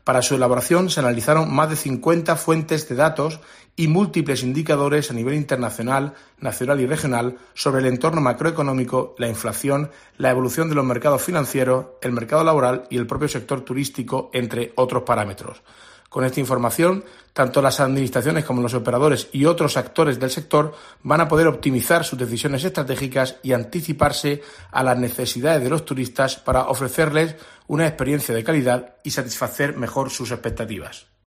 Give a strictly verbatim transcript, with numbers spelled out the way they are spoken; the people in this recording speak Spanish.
Para su elaboración se analizaron más de cincuenta fuentes de datos y múltiples indicadores a nivel internacional, nacional y regional sobre el entorno macroeconómico, la inflación, la evolución de los mercados financieros, el mercado laboral y el propio sector turístico, entre otros parámetros. Con esta información, tanto las administraciones como los operadores y otros actores del sector van a poder optimizar sus decisiones estratégicas y anticiparse a las necesidades de los turistas para ofrecerles una experiencia de calidad y satisfacer mejor sus expectativas.